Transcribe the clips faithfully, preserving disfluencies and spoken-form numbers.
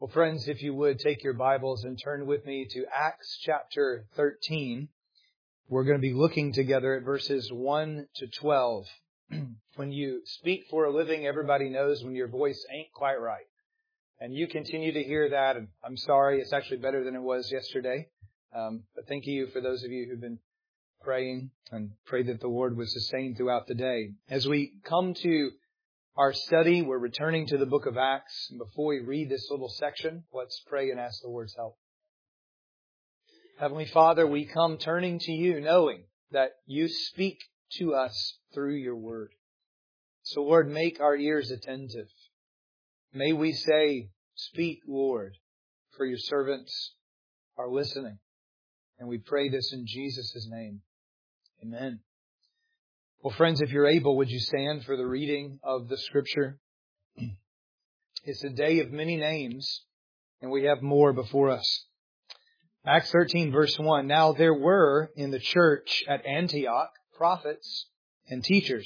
Well, friends, if you would take your Bibles and turn with me to Acts chapter thirteen. We're going to be looking together at verses one to twelve. When you speak for a living, everybody knows when your voice ain't quite right. And you continue to hear that, and I'm sorry, it's actually better than it was yesterday. Um, but thank you for those of you who've been praying, and pray that the Lord was sustained throughout the day. As we come to our study, we're returning to the book of Acts. And before we read this little section, let's pray and ask the Lord's help. Heavenly Father, we come turning to you, knowing that you speak to us through your word. So Lord, make our ears attentive. May we say, speak, Lord, for your servants are listening. And we pray this in Jesus' name. Amen. Well, friends, if you're able, would you stand for the reading of the Scripture? It's a day of many names, and we have more before us. Acts thirteen, verse one. Now there were in the church at Antioch prophets and teachers: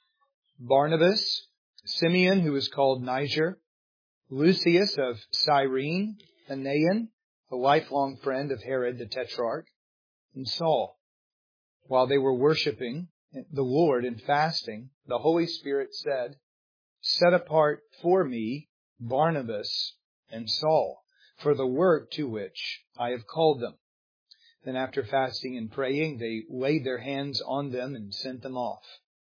Barnabas, Simeon, who was called Niger, Lucius of Cyrene, Aenean, a lifelong friend of Herod the Tetrarch, and Saul. While they were worshiping the Lord and fasting, the Holy Spirit said, "Set apart for me Barnabas and Saul for the work to which I have called them." Then after fasting and praying, they laid their hands on them and sent them off.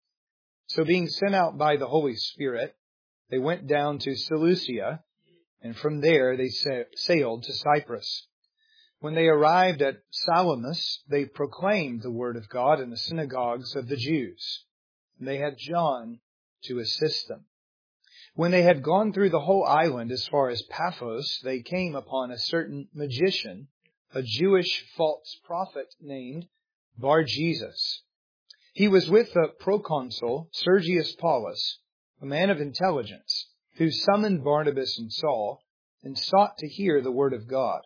So being sent out by the Holy Spirit, they went down to Seleucia, and from there they sailed to Cyprus. When they arrived at Salamis, they proclaimed the word of God in the synagogues of the Jews. And they had John to assist them. When they had gone through the whole island as far as Paphos, they came upon a certain magician, a Jewish false prophet named Bar-Jesus. He was with the proconsul Sergius Paulus, a man of intelligence, who summoned Barnabas and Saul and sought to hear the word of God.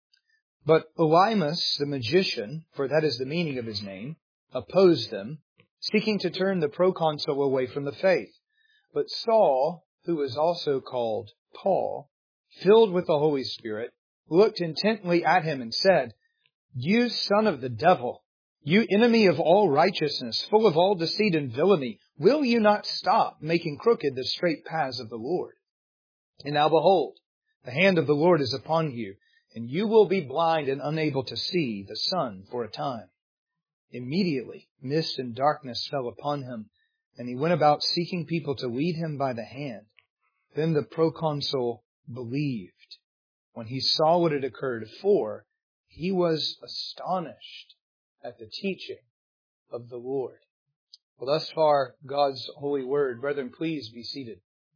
But Elymas, the magician, for that is the meaning of his name, opposed them, seeking to turn the proconsul away from the faith. But Saul, who was also called Paul, filled with the Holy Spirit, looked intently at him and said, "You son of the devil, you enemy of all righteousness, full of all deceit and villainy, will you not stop making crooked the straight paths of the Lord? And now behold, the hand of the Lord is upon you, and you will be blind and unable to see the sun for a time." Immediately, mist and darkness fell upon him, and he went about seeking people to lead him by the hand. Then the proconsul believed when he saw what had occurred, for he was astonished at the teaching of the Lord. Well, thus far, God's holy word. Brethren, please be seated.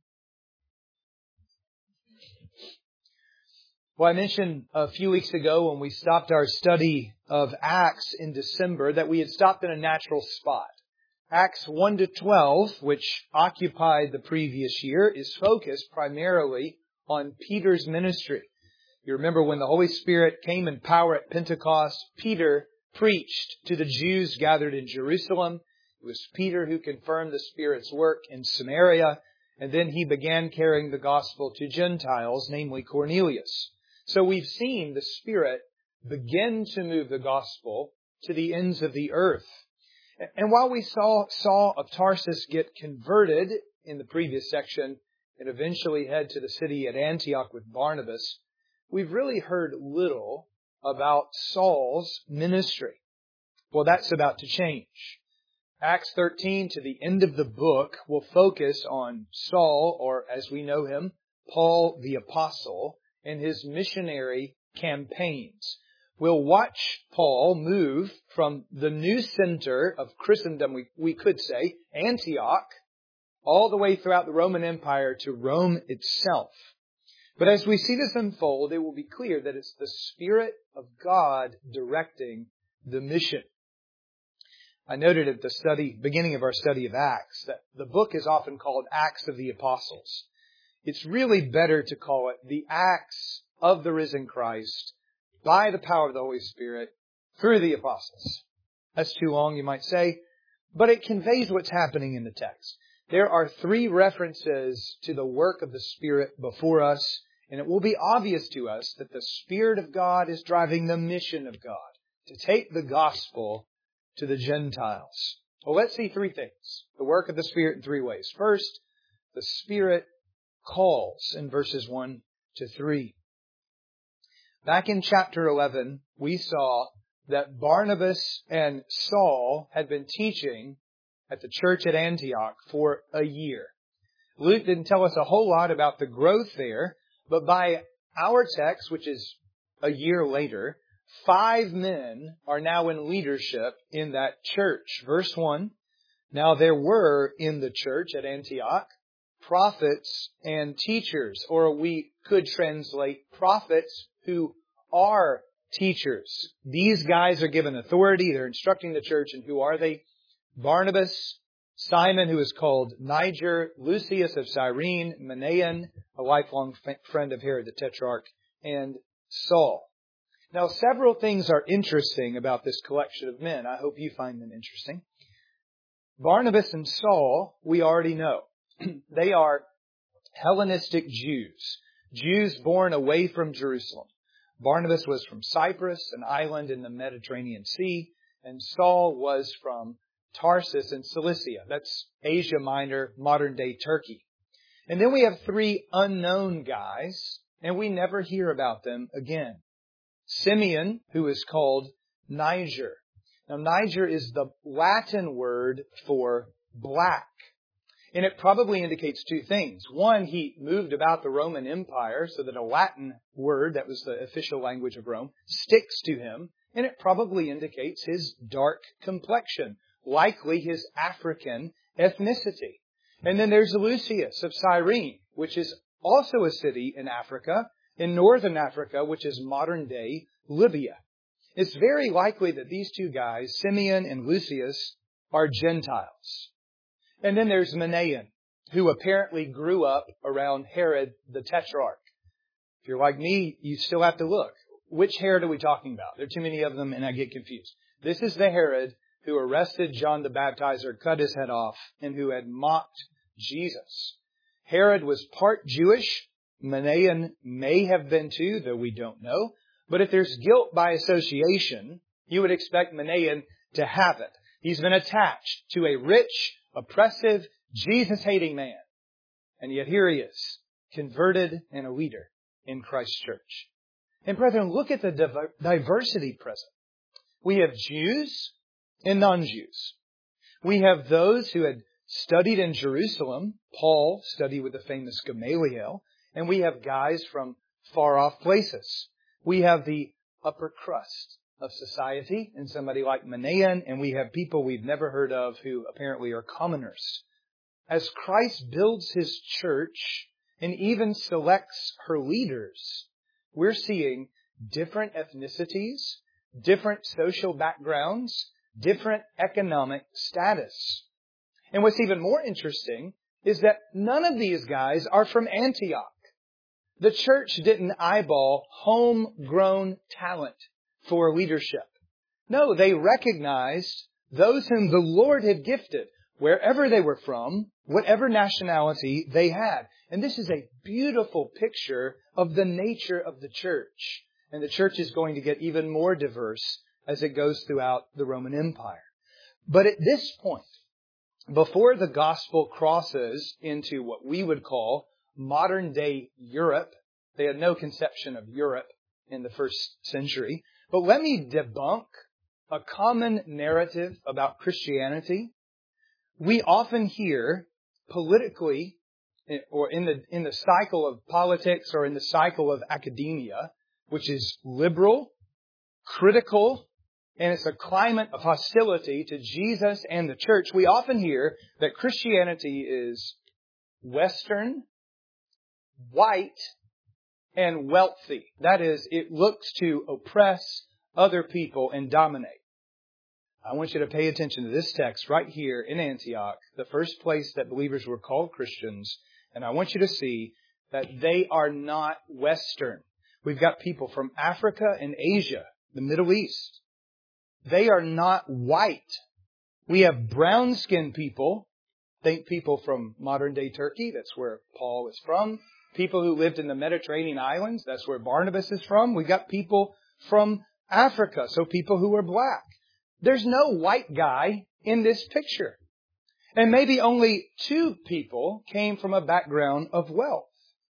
Well, I mentioned a few weeks ago when we stopped our study of Acts in December that we had stopped in a natural spot. Acts one to twelve, which occupied the previous year, is focused primarily on Peter's ministry. You remember when the Holy Spirit came in power at Pentecost, Peter preached to the Jews gathered in Jerusalem. It was Peter who confirmed the Spirit's work in Samaria, and then he began carrying the gospel to Gentiles, namely Cornelius. So we've seen the Spirit begin to move the gospel to the ends of the earth. And while we saw Saul of Tarsus get converted in the previous section and eventually head to the city at Antioch with Barnabas, we've really heard little about Saul's ministry. Well, that's about to change. Acts thirteen to the end of the book will focus on Saul, or as we know him, Paul the Apostle, and his missionary campaigns. We'll watch Paul move from the new center of Christendom, we, we could say, Antioch, all the way throughout the Roman Empire to Rome itself. But as we see this unfold, it will be clear that it's the Spirit of God directing the mission. I noted at the study, beginning of our study of Acts, that the book is often called Acts of the Apostles. It's really better to call it the Acts of the risen Christ by the power of the Holy Spirit through the apostles. That's too long, you might say, but it conveys what's happening in the text. There are three references to the work of the Spirit before us And it will be obvious to us that the Spirit of God is driving the mission of God to take the gospel to the Gentiles. Well, let's see three things. The work of the Spirit in three ways. First, the Spirit calls in verses one to three. Back in chapter eleven, we saw that Barnabas and Saul had been teaching at the church at Antioch for a year. Luke didn't tell us a whole lot about the growth there, but by our text, which is a year later, five men are now in leadership in that church. Verse one, now there were in the church at Antioch prophets and teachers, or we could translate prophets who are teachers. These guys are given authority. They're instructing the church. And who are they? Barnabas, Simon, who is called Niger, Lucius of Cyrene, Manaen, a lifelong f- friend of Herod the Tetrarch, and Saul. Now, several things are interesting about this collection of men. I hope you find them interesting. Barnabas and Saul, we already know. They are Hellenistic Jews, Jews born away from Jerusalem. Barnabas was from Cyprus, an island in the Mediterranean Sea, and Saul was from Tarsus in Cilicia. That's Asia Minor, modern-day Turkey. And then we have three unknown guys, and we never hear about them again. Simeon, who is called Niger. Now, Niger is the Latin word for black. And it probably indicates two things. One, he moved about the Roman Empire so that a Latin word, that was the official language of Rome, sticks to him. And it probably indicates his dark complexion, likely his African ethnicity. And then there's Lucius of Cyrene, which is also a city in Africa, in northern Africa, which is modern-day Libya. It's very likely that these two guys, Simeon and Lucius, are Gentiles. And then there's Manaen, who apparently grew up around Herod the Tetrarch. If you're like me, you still have to look. Which Herod are we talking about? There are too many of them and I get confused. This is the Herod who arrested John the Baptizer, cut his head off, and who had mocked Jesus. Herod was part Jewish. Manaen may have been too, though we don't know. But if there's guilt by association, you would expect Manaen to have it. He's been attached to a rich, oppressive, Jesus-hating man. And yet here he is, converted and a leader in Christ's church. And brethren, look at the diver- diversity present. We have Jews and non-Jews. We have those who had studied in Jerusalem. Paul studied with the famous Gamaliel. And we have guys from far-off places. We have the upper crust of society and somebody like Manaen, and we have people we've never heard of who apparently are commoners. As Christ builds His church and even selects her leaders, we're seeing different ethnicities, different social backgrounds, different economic status. And what's even more interesting is that none of these guys are from Antioch. The church didn't eyeball homegrown talent for leadership. No, they recognized those whom the Lord had gifted, wherever they were from, whatever nationality they had. And this is a beautiful picture of the nature of the church. And the church is going to get even more diverse as it goes throughout the Roman Empire. But at this point, before the gospel crosses into what we would call modern-day Europe, they had no conception of Europe in the first century. But let me debunk a common narrative about Christianity. We often hear politically, or in the in the cycle of politics or in the cycle of academia, which is liberal, critical, and it's a climate of hostility to Jesus and the church. We often hear that Christianity is Western, white, and wealthy. That is, it looks to oppress other people and dominate. I want you to pay attention to this text right here in Antioch, the first place that believers were called Christians, and I want you to see that they are not Western. We've got people from Africa and Asia, the Middle East. They are not white. We have brown-skinned people. Think people from modern-day Turkey. That's where Paul is from. people who lived in the Mediterranean islands. That's where Barnabas is from. We got people from Africa, so people who are black. There's no white guy in this picture. And maybe only two people came from a background of wealth.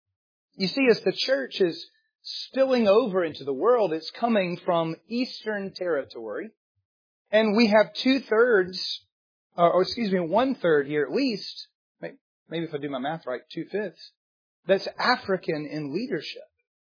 You see, as the church is spilling over into the world, it's coming from Eastern territory. And we have two-thirds, or excuse me, one-third here at least, maybe if I do my math right, two-fifths, that's African in leadership.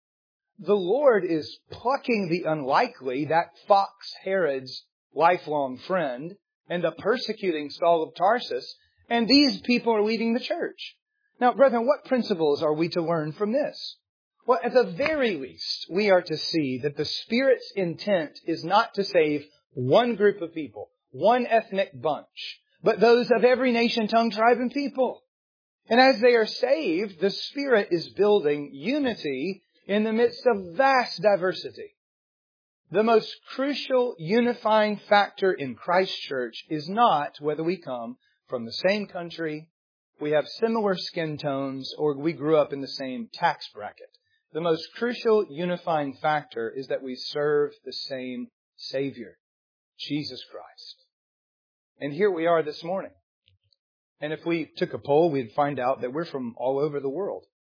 The Lord is plucking the unlikely, that fox Herod's lifelong friend, and the persecuting Saul of Tarsus, and these people are leading the church. Now, brethren, what principles are we to learn from this? Well, at the very least, we are to see that the Spirit's intent is not to save one group of people, one ethnic bunch, but those of every nation, tongue, tribe, and people. And as they are saved, the Spirit is building unity in the midst of vast diversity. The most crucial unifying factor in Christ's church is not whether we come from the same country, we have similar skin tones, or we grew up in the same tax bracket. The most crucial unifying factor is that we serve the same Savior, Jesus Christ. And here we are this morning. And if we took a poll, we'd find out that we're from all over the world.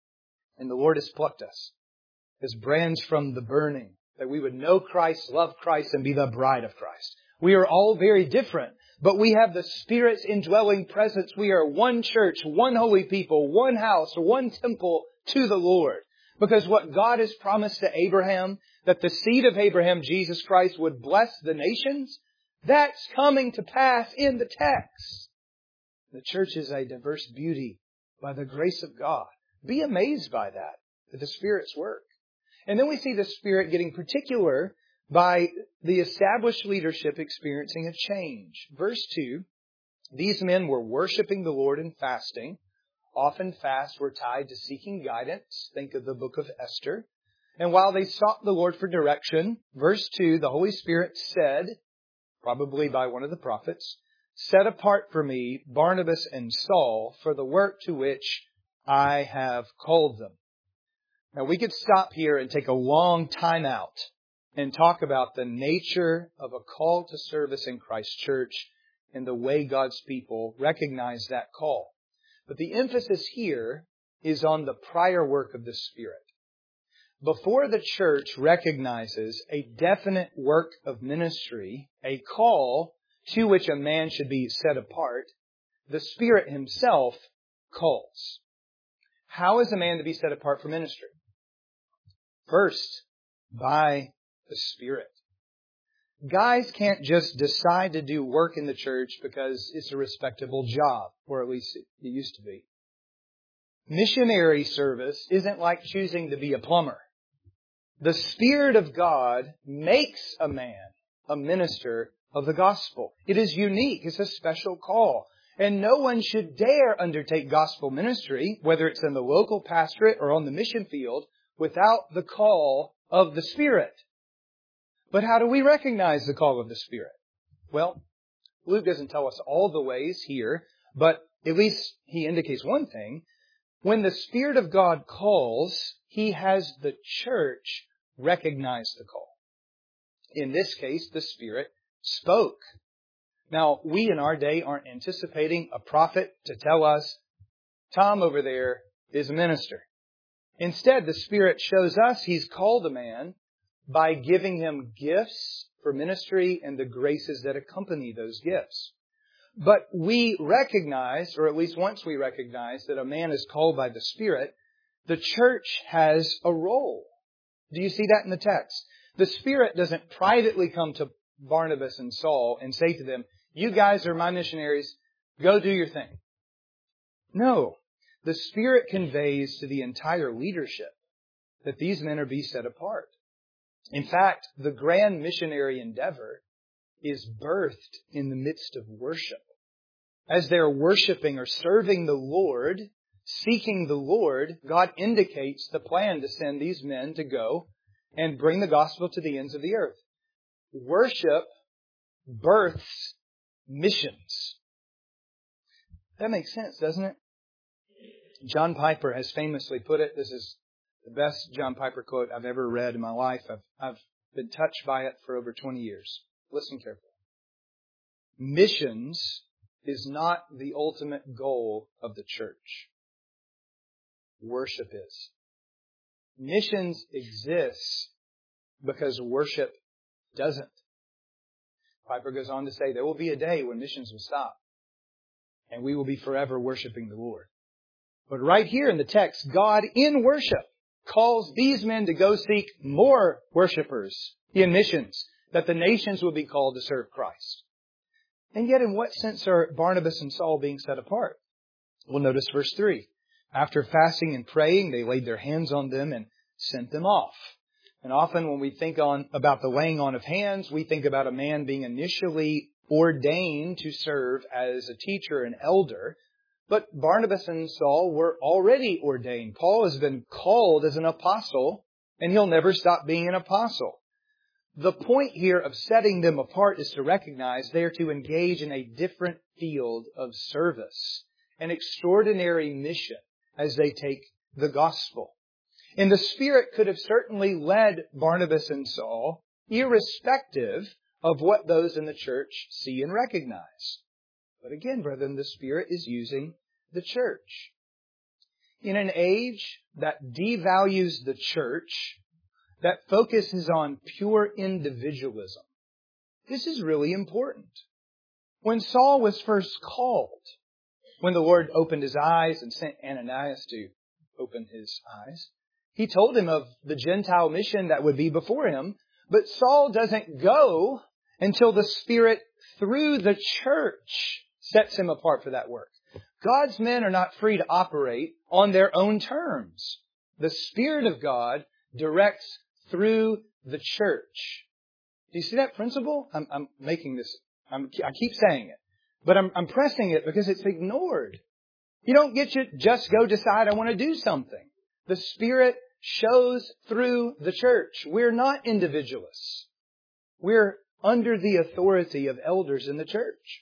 And the Lord has plucked us as brands from the burning, that we would know Christ, love Christ, and be the bride of Christ. We are all very different, but we have the Spirit's indwelling presence. We are one church, one holy people, one house, one temple to the Lord. Because what God has promised to Abraham, that the seed of Abraham, Jesus Christ, would bless the nations, that's coming to pass in the text. The church is a diverse beauty by the grace of God. Be amazed by that, at the Spirit's work. And then we see the Spirit getting particular by the established leadership experiencing a change. Verse two, these men were worshiping the Lord and fasting. Often fasts were tied to seeking guidance. Think of the book of Esther. And while they sought the Lord for direction, verse two, the Holy Spirit said, probably by one of the prophets, set apart for me Barnabas and Saul for the work to which I have called them. Now we could stop here and take a long time out and talk about the nature of a call to service in Christ's church and the way God's people recognize that call. But the emphasis here is on the prior work of the Spirit. Before the church recognizes a definite work of ministry, a call to which a man should be set apart, the Spirit Himself calls. How is a man to be set apart for ministry? First, by the Spirit. Guys can't just decide to do work in the church because it's a respectable job, or at least it used to be. Missionary service isn't like choosing to be a plumber. The Spirit of God makes a man a minister of the gospel. It is unique. It's a special call. And no one should dare undertake gospel ministry, whether it's in the local pastorate or on the mission field, without the call of the Spirit. But how do we recognize the call of the Spirit? Well, Luke doesn't tell us all the ways here, but at least he indicates one thing. When the Spirit of God calls, He has the church recognize the call. In this case, the Spirit spoke. Now, we in our day aren't anticipating a prophet to tell us, Tom over there is a minister. Instead, the Spirit shows us He's called a man by giving him gifts for ministry and the graces that accompany those gifts. But we recognize, or at least once we recognize, that a man is called by the Spirit, the church has a role. Do you see that in the text? The Spirit doesn't privately come to Barnabas and Saul and say to them, you guys are my missionaries, go do your thing. No, the Spirit conveys to the entire leadership that these men are be set apart. In fact, the grand missionary endeavor is birthed in the midst of worship. As they're worshiping or serving the Lord, seeking the Lord, God indicates the plan to send these men to go and bring the gospel to the ends of the earth. Worship births missions. That makes sense, doesn't it? John Piper has famously put it. This is the best John Piper quote I've ever read in my life. I've, I've been touched by it for over twenty years. Listen carefully. Missions is not the ultimate goal of the church. Worship is. Missions exists because worship doesn't. Piper goes on to say there will be a day when missions will stop and we will be forever worshiping the Lord. But right here in the text, God in worship calls these men to go seek more worshipers in missions, that the nations will be called to serve Christ. And yet, in what sense are Barnabas and Saul being set apart? Well, notice verse three. After fasting and praying, they laid their hands on them and sent them off. And often when we think on about the laying on of hands, we think about a man being initially ordained to serve as a teacher, an elder. But Barnabas and Saul were already ordained. Paul has been called as an apostle, and he'll never stop being an apostle. The point here of setting them apart is to recognize they are to engage in a different field of service, an extraordinary mission as they take the gospel. And the Spirit could have certainly led Barnabas and Saul, irrespective of what those in the church see and recognize. But again, brethren, the Spirit is using the church. In an age that devalues the church, that focuses on pure individualism, this is really important. When Saul was first called, when the Lord opened his eyes and sent Ananias to open his eyes, He told him of the Gentile mission that would be before him. But Saul doesn't go until the Spirit, through the church, sets him apart for that work. God's men are not free to operate on their own terms. The Spirit of God directs through the church. Do you see that principle? I'm, I'm making this, I'm, I keep saying it, but I'm, I'm pressing it because it's ignored. You don't get to just go decide I want to do something. The Spirit shows through the church. We're not individualists. We're under the authority of elders in the church.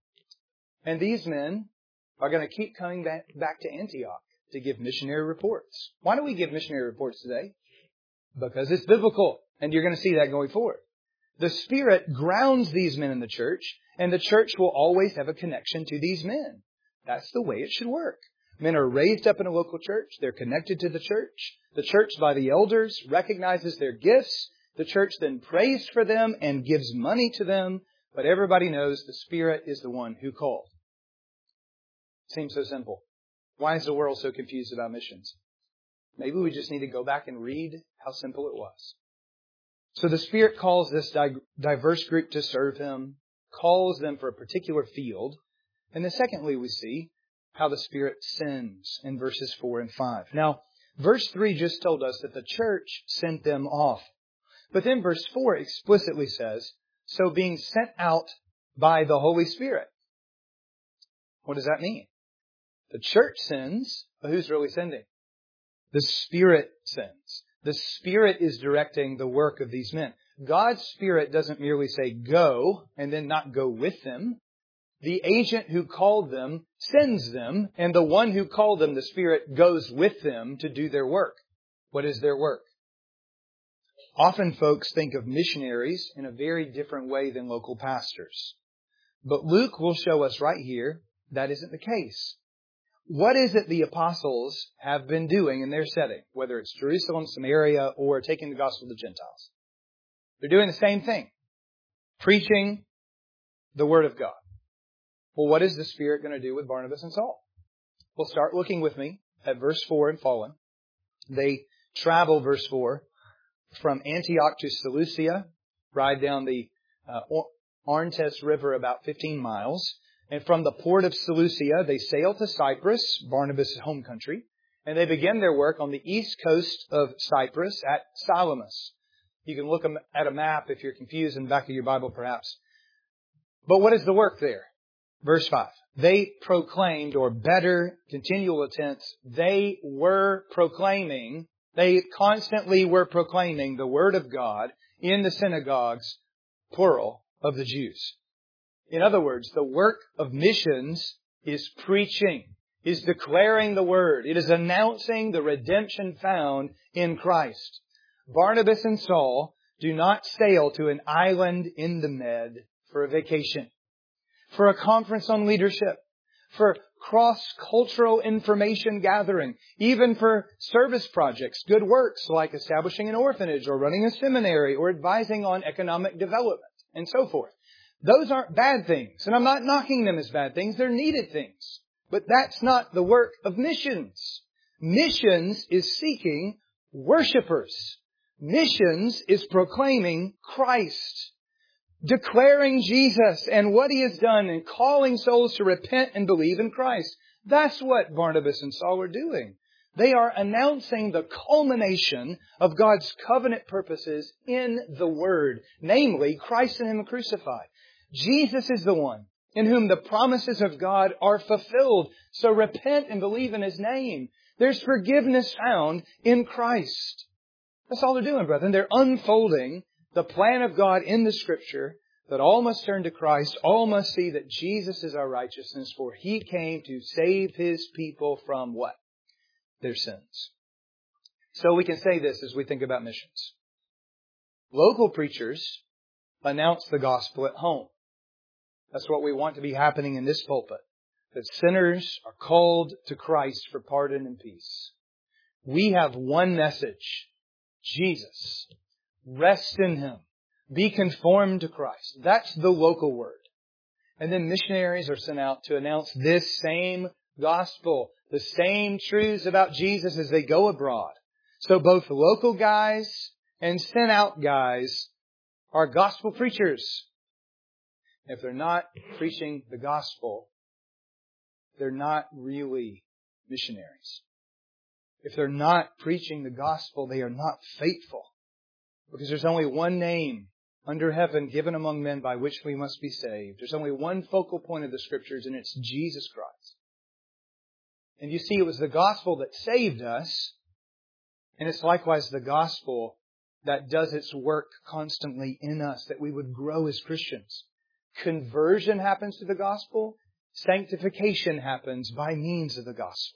And these men are going to keep coming back, back to Antioch to give missionary reports. Why do we give missionary reports today? Because it's biblical. And you're going to see that going forward. The Spirit grounds these men in the church, and the church will always have a connection to these men. That's the way it should work. Men are raised up in a local church. They're connected to the church. The church, by the elders, recognizes their gifts. The church then prays for them and gives money to them. But everybody knows the Spirit is the one who called. Seems so simple. Why is the world so confused about missions? Maybe we just need to go back and read how simple it was. So the Spirit calls this di- diverse group to serve Him, calls them for a particular field. And then secondly, we see how the Spirit sends in verses four and five. Now, verse three just told us that the church sent them off. But then verse four explicitly says, so being sent out by the Holy Spirit. What does that mean? The church sends, but who's really sending? The Spirit sends. The Spirit is directing the work of these men. God's Spirit doesn't merely say go and then not go with them. The agent who called them sends them, and the one who called them, the Spirit, goes with them to do their work. What is their work? Often folks think of missionaries in a very different way than local pastors. But Luke will show us right here that isn't the case. What is it the apostles have been doing in their setting, whether it's Jerusalem, Samaria, or taking the gospel to Gentiles? They're doing the same thing. Preaching the Word of God. Well, what is the Spirit going to do with Barnabas and Saul? Well, start looking with me at verse four and following. They travel, verse four, from Antioch to Seleucia, ride down the uh, Orontes River about fifteen miles. And from the port of Seleucia, they sail to Cyprus, Barnabas' home country, and they begin their work on the east coast of Cyprus at Salamis. You can look at a map if you're confused in the back of your Bible, perhaps. But what is the work there? Verse five. They proclaimed, or better, continual tense, they were proclaiming, they constantly were proclaiming the Word of God in the synagogues, plural, of the Jews. In other words, the work of missions is preaching. is declaring the Word. It is announcing the redemption found in Christ. Barnabas and Saul do not sail to an island in the Med for a vacation, for a conference on leadership, for cross-cultural information gathering, even for service projects, good works like establishing an orphanage or running a seminary or advising on economic development and so forth. Those aren't bad things, and I'm not knocking them as bad things. They're needed things. But that's not the work of missions. Missions is seeking worshipers. Missions is proclaiming Christ, declaring Jesus and what He has done and calling souls to repent and believe in Christ. That's what Barnabas and Saul are doing. They are announcing the culmination of God's covenant purposes in the Word, namely Christ and Him crucified. Jesus is the one in whom the promises of God are fulfilled. So repent and believe in His name. There's forgiveness found in Christ. That's all they're doing, brethren. They're unfolding the plan of God in the Scripture that all must turn to Christ. All must see that Jesus is our righteousness, for He came to save His people from what? Their sins. So we can say this as we think about missions. Local preachers announce the gospel at home. That's what we want to be happening in this pulpit. That sinners are called to Christ for pardon and peace. We have one message. Jesus. Rest in Him. Be conformed to Christ. That's the local word. And then missionaries are sent out to announce this same gospel, the same truths about Jesus as they go abroad. So both local guys and sent out guys are gospel preachers. If they're not preaching the gospel, they're not really missionaries. If they're not preaching the gospel, they are not faithful. Because there's only one name under heaven given among men by which we must be saved. There's only one focal point of the Scriptures, and it's Jesus Christ. And you see, it was the gospel that saved us, and it's likewise the gospel that does its work constantly in us, that we would grow as Christians. Conversion happens to the gospel. Sanctification happens by means of the gospel.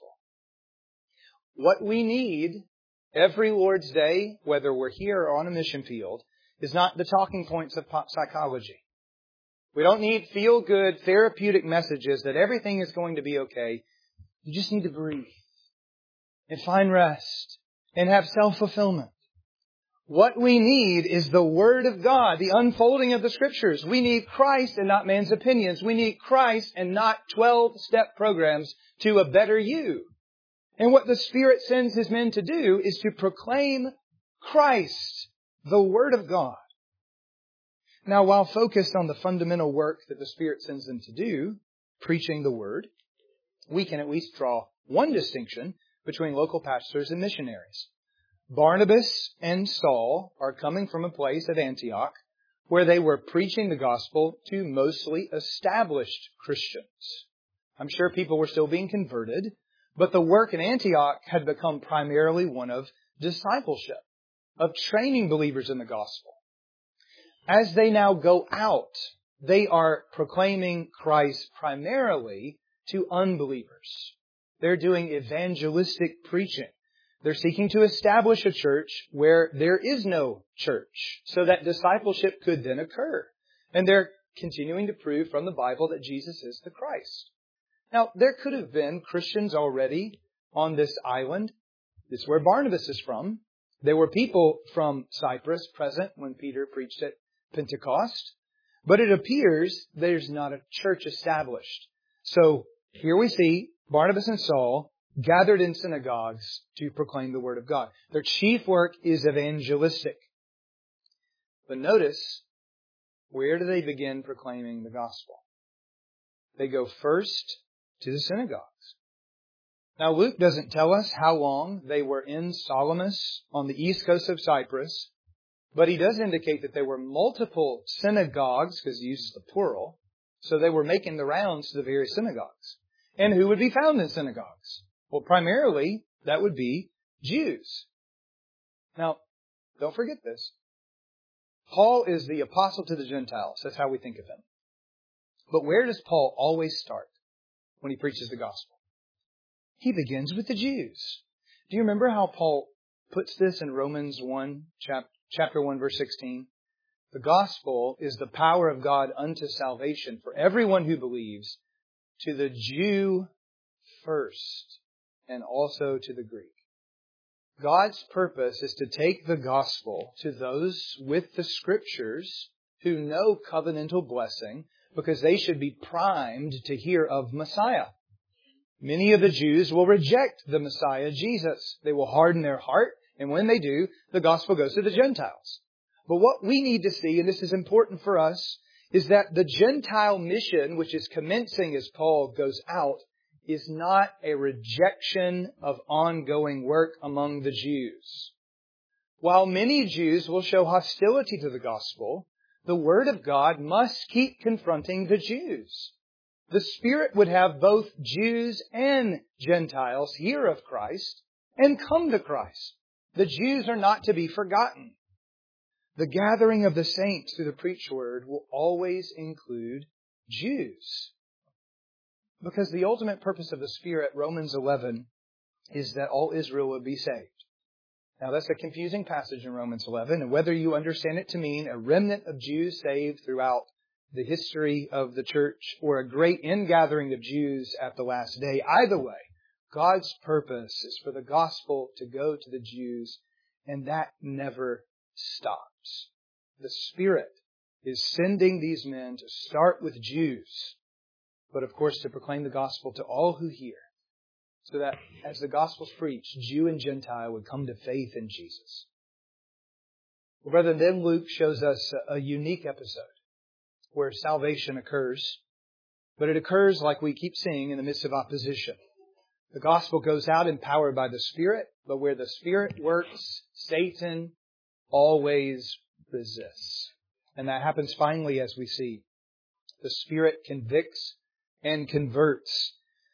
What we need every Lord's Day, whether we're here or on a mission field, is not the talking points of psychology. We don't need feel-good, therapeutic messages that everything is going to be okay. You just need to breathe and find rest and have self-fulfillment. What we need is the Word of God, the unfolding of the Scriptures. We need Christ and not man's opinions. We need Christ and not twelve-step programs to a better you. And what the Spirit sends His men to do is to proclaim Christ, the Word of God. Now, while focused on the fundamental work that the Spirit sends them to do, preaching the Word, we can at least draw one distinction between local pastors and missionaries. Barnabas and Saul are coming from a place at Antioch where they were preaching the gospel to mostly established Christians. I'm sure people were still being converted, but the work in Antioch had become primarily one of discipleship, of training believers in the gospel. As they now go out, they are proclaiming Christ primarily to unbelievers. They're doing evangelistic preaching. They're seeking to establish a church where there is no church, so that discipleship could then occur. And they're continuing to prove from the Bible that Jesus is the Christ. Now, there could have been Christians already on this island. This is where Barnabas is from. There were people from Cyprus present when Peter preached at Pentecost. But it appears there's not a church established. So here we see Barnabas and Saul gathered in synagogues to proclaim the Word of God. Their chief work is evangelistic. But notice, where do they begin proclaiming the gospel? They go first to the synagogues. Now, Luke doesn't tell us how long they were in Salamis on the east coast of Cyprus, but he does indicate that there were multiple synagogues, because he uses the plural, so they were making the rounds to the various synagogues. And who would be found in synagogues? Well, primarily, that would be Jews. Now, don't forget this. Paul is the apostle to the Gentiles. That's how we think of him. But where does Paul always start when he preaches the gospel? He begins with the Jews. Do you remember how Paul puts this in Romans one, chapter one, verse sixteen? The gospel is the power of God unto salvation for everyone who believes, to the Jew first, and also to the Greek. God's purpose is to take the gospel to those with the Scriptures who know covenantal blessing, because they should be primed to hear of Messiah. Many of the Jews will reject the Messiah, Jesus. They will harden their heart, and when they do, the gospel goes to the Gentiles. But what we need to see, and this is important for us, is that the Gentile mission, which is commencing as Paul goes out, is not a rejection of ongoing work among the Jews. While many Jews will show hostility to the gospel, the Word of God must keep confronting the Jews. The Spirit would have both Jews and Gentiles hear of Christ and come to Christ. The Jews are not to be forgotten. The gathering of the saints through the preached Word will always include Jews. Because the ultimate purpose of the Spirit, Romans eleven, is that all Israel will be saved. Now that's a confusing passage in Romans eleven, and whether you understand it to mean a remnant of Jews saved throughout the history of the church or a great ingathering of Jews at the last day, either way, God's purpose is for the gospel to go to the Jews, and that never stops. The Spirit is sending these men to start with Jews, but of course to proclaim the gospel to all who hear, so that as the gospel's preached, Jew and Gentile would come to faith in Jesus. Well, brother, then Luke shows us a unique episode where salvation occurs, but it occurs, like we keep seeing, in the midst of opposition. The gospel goes out empowered by the Spirit, but where the Spirit works, Satan always resists. And that happens finally as we see. The Spirit convicts and converts.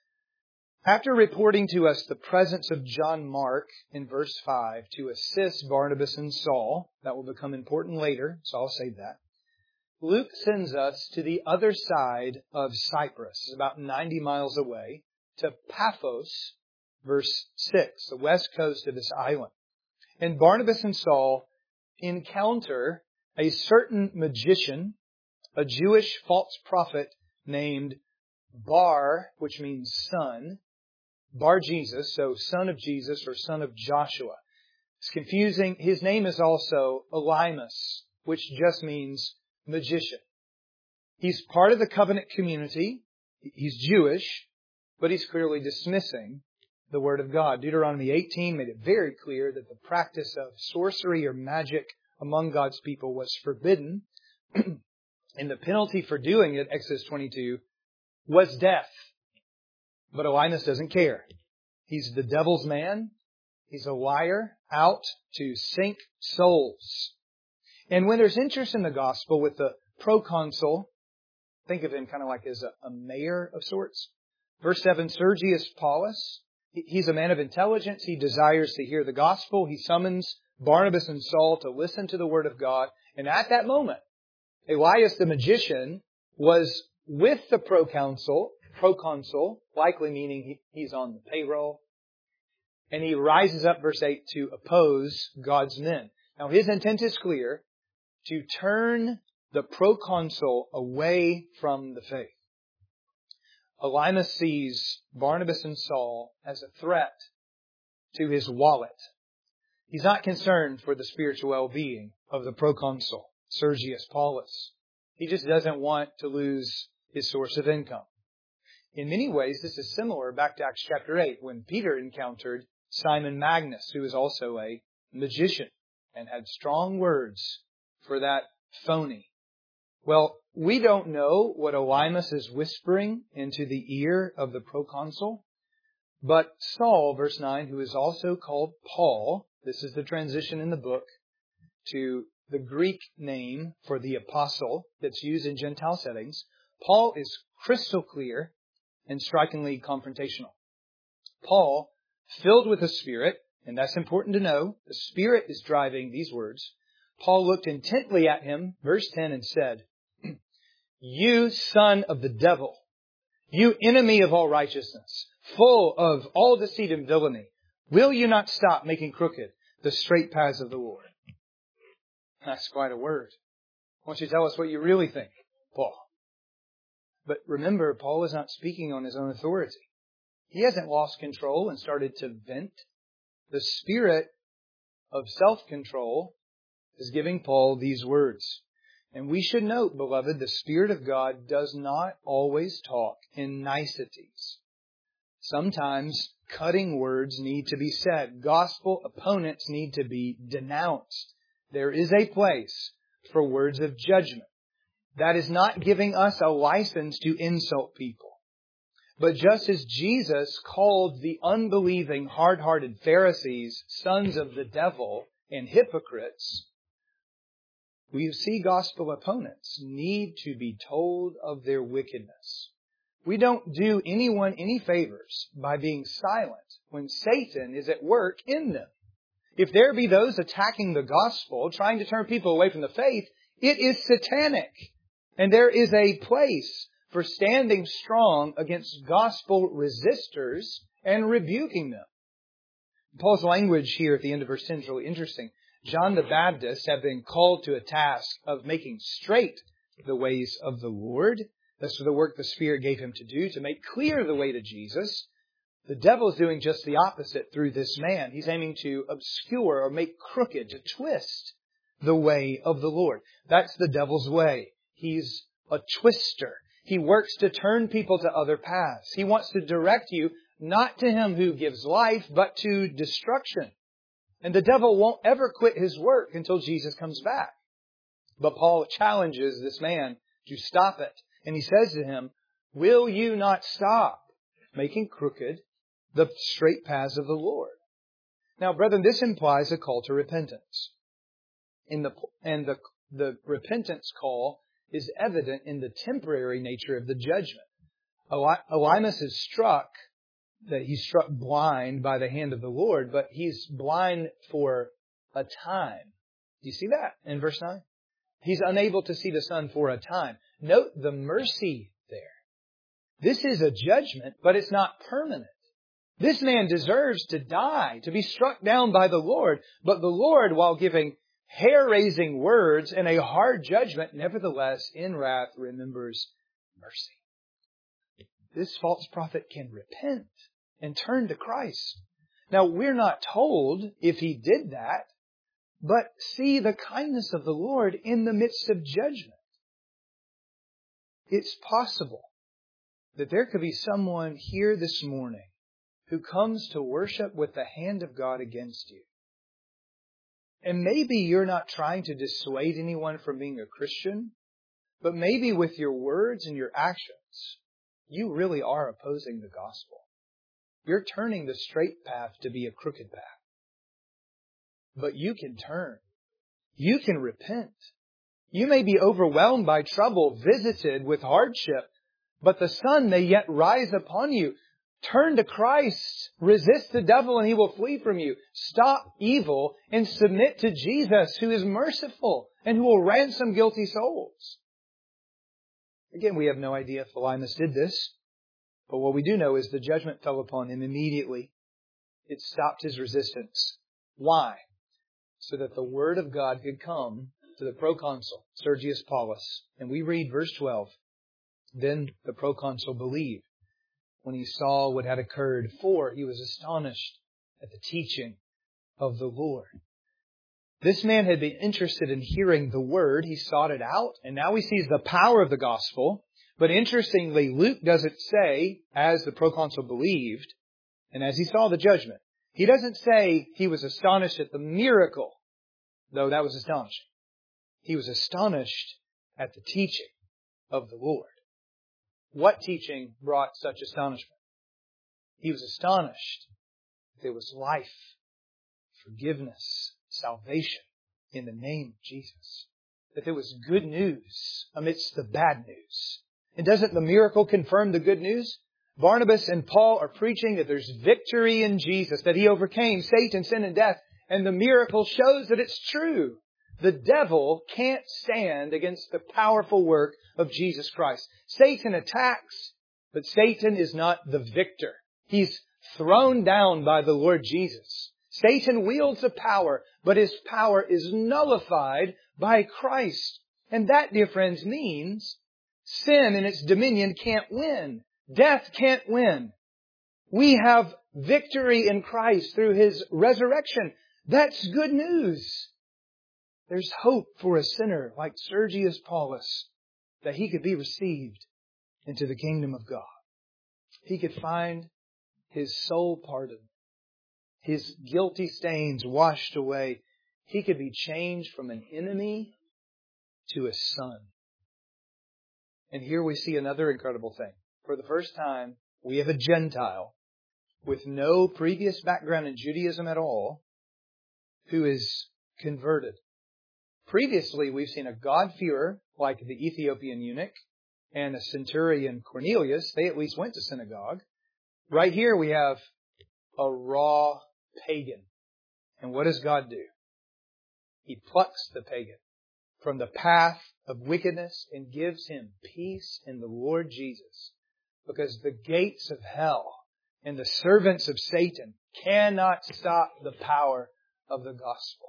After reporting to us the presence of John Mark in verse five to assist Barnabas and Saul, that will become important later, so I'll save that. Luke sends us to the other side of Cyprus, about ninety miles away, to Paphos, verse six, the west coast of this island. And Barnabas and Saul encounter a certain magician, a Jewish false prophet named Bar, which means son, Bar Jesus, so son of Jesus or son of Joshua. It's confusing. His name is also Elymas, which just means magician. He's part of the covenant community. He's Jewish, but he's clearly dismissing the Word of God. Deuteronomy eighteen made it very clear that the practice of sorcery or magic among God's people was forbidden. And the penalty for doing it, Exodus twenty-two, was death. But Elymas doesn't care. He's the devil's man. He's a liar out to sink souls. And when there's interest in the gospel with the proconsul, think of him kind of like as a, a mayor of sorts. Verse seven, Sergius Paulus. He's a man of intelligence. He desires to hear the gospel. He summons Barnabas and Saul to listen to the Word of God. And at that moment, Elias the magician was with the proconsul, proconsul, likely meaning he, he's on the payroll. And he rises up, verse eight, to oppose God's men. Now his intent is clear, to turn the proconsul away from the faith. Elymas sees Barnabas and Saul as a threat to his wallet. He's not concerned for the spiritual well-being of the proconsul, Sergius Paulus. He just doesn't want to lose his source of income. In many ways, this is similar back to Acts chapter eight, when Peter encountered Simon Magus, who is also a magician and had strong words for that phony. Well, we don't know what Elymas is whispering into the ear of the proconsul, but Saul, verse nine, who is also called Paul, this is the transition in the book to the Greek name for the apostle that's used in Gentile settings. Paul is crystal clear and strikingly confrontational. Paul, filled with the Spirit, and that's important to know, the Spirit is driving these words. Paul looked intently at him, verse ten, and said, "You son of the devil, you enemy of all righteousness, full of all deceit and villainy. Will you not stop making crooked the straight paths of the Lord? That's quite a word. Why don't you tell us what you really think, Paul? But remember, Paul is not speaking on his own authority. He hasn't lost control and started to vent. The spirit of self-control is giving Paul these words. And we should note, beloved, the Spirit of God does not always talk in niceties. Sometimes cutting words need to be said. Gospel opponents need to be denounced. There is a place for words of judgment. That is not giving us a license to insult people. But just as Jesus called the unbelieving, hard-hearted Pharisees sons of the devil and hypocrites, we see gospel opponents need to be told of their wickedness. We don't do anyone any favors by being silent when Satan is at work in them. If there be those attacking the gospel, trying to turn people away from the faith, it is satanic. And there is a place for standing strong against gospel resistors and rebuking them. Paul's language here at the end of verse ten is really interesting. John the Baptist had been called to a task of making straight the ways of the Lord. That's the work the Spirit gave him to do, to make clear the way to Jesus. The devil is doing just the opposite through this man. He's aiming to obscure or make crooked, to twist the way of the Lord. That's the devil's way. He's a twister. He works to turn people to other paths. He wants to direct you not to Him who gives life, but to destruction. And the devil won't ever quit his work until Jesus comes back. But Paul challenges this man to stop it. And he says to him, will you not stop making crooked the straight paths of the Lord? Now, brethren, this implies a call to repentance. In the, and the, the repentance call is evident in the temporary nature of the judgment. Elymas is struck, that he's struck blind by the hand of the Lord, but he's blind for a time. Do you see that in verse nine? He's unable to see the sun for a time. Note the mercy there. This is a judgment, but it's not permanent. This man deserves to die, to be struck down by the Lord. But the Lord, while giving hair-raising words and a hard judgment, nevertheless, in wrath, remembers mercy. This false prophet can repent and turn to Christ. Now, we're not told if he did that, but see the kindness of the Lord in the midst of judgment. It's possible that there could be someone here this morning who comes to worship with the hand of God against you. And maybe you're not trying to dissuade anyone from being a Christian, but maybe with your words and your actions, you really are opposing the gospel. You're turning the straight path to be a crooked path. But you can turn. You can repent. You may be overwhelmed by trouble, visited with hardship, but the sun may yet rise upon you. Turn to Christ. Resist the devil and he will flee from you. Stop evil and submit to Jesus, who is merciful and who will ransom guilty souls. Again, we have no idea if Elymas did this, but what we do know is the judgment fell upon him immediately. It stopped his resistance. Why? So that the word of God could come to the proconsul, Sergius Paulus. And we read verse twelve. Then the proconsul believed when he saw what had occurred, for he was astonished at the teaching of the Lord. This man had been interested in hearing the word. He sought it out, and now he sees the power of the gospel. But interestingly, Luke doesn't say, as the proconsul believed, and as he saw the judgment. He doesn't say he was astonished at the miracle, though that was astonishing. He was astonished at the teaching of the Lord. What teaching brought such astonishment? He was astonished that there was life, forgiveness, salvation in the name of Jesus. That there was good news amidst the bad news. And doesn't the miracle confirm the good news? Barnabas and Paul are preaching that there's victory in Jesus, that He overcame Satan, sin, and death. And the miracle shows that it's true. The devil can't stand against the powerful work of Jesus Christ. Satan attacks, but Satan is not the victor. He's thrown down by the Lord Jesus. Satan wields the power, but his power is nullified by Christ. And that, dear friends, means sin and its dominion can't win. Death can't win. We have victory in Christ through His resurrection. That's good news. There's hope for a sinner like Sergius Paulus that he could be received into the kingdom of God. He could find his soul pardoned, his guilty stains washed away. He could be changed from an enemy to a son. And here we see another incredible thing. For the first time, we have a Gentile with no previous background in Judaism at all who is converted. Previously, we've seen a God-fearer like the Ethiopian eunuch and a centurion Cornelius. They at least went to synagogue. Right here we have a raw pagan. And what does God do? He plucks the pagan from the path of wickedness and gives him peace in the Lord Jesus. Because the gates of hell and the servants of Satan cannot stop the power of the gospel.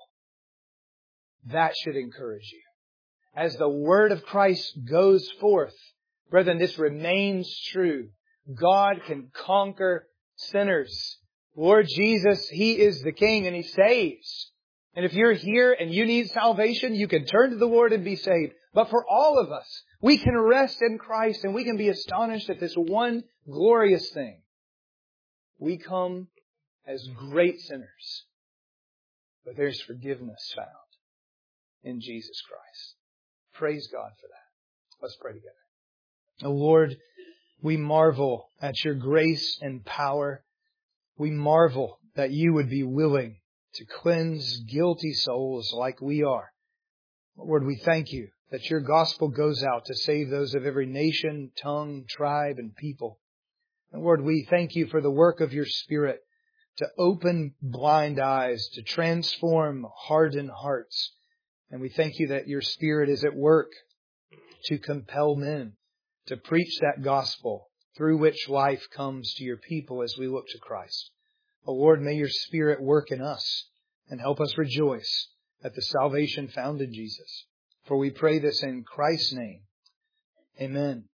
That should encourage you. As the word of Christ goes forth, brethren, this remains true. God can conquer sinners. Lord Jesus, He is the King and He saves. And if you're here and you need salvation, you can turn to the Lord and be saved. But for all of us, we can rest in Christ and we can be astonished at this one glorious thing. We come as great sinners, but there's forgiveness found in Jesus Christ. Praise God for that. Let's pray together. Oh Lord, we marvel at Your grace and power. We marvel that You would be willing to cleanse guilty souls like we are. Lord, we thank You that Your gospel goes out to save those of every nation, tongue, tribe, and people. And Lord, we thank You for the work of Your Spirit to open blind eyes, to transform hardened hearts. And we thank You that Your Spirit is at work to compel men to preach that gospel through which life comes to Your people as we look to Christ. Oh Lord, may Your Spirit work in us and help us rejoice at the salvation found in Jesus. For we pray this in Christ's name. Amen.